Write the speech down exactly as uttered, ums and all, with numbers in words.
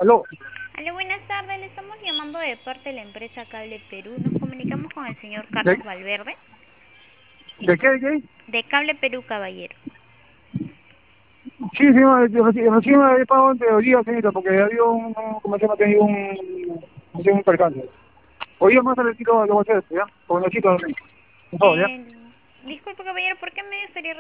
Aló, Hola, buenas tardes. Le estamos llamando de parte de la empresa Cable Perú. Nos comunicamos con el señor ¿de, Carlos Valverde, de qué, de qué? de Cable Perú, caballero. Sí, sí, ma, yo recién recién me he pagado en teoría, señorita, porque había un, un- ¿cómo se llama? Tenido un, ¿cómo se llama? Un percance. Hoy día más le tiro, lo voy a hacer esto, ¿ya? Con la chica también. Por favor, ¿ya? Eh, Disculpe, caballero, ¿por qué medio estaría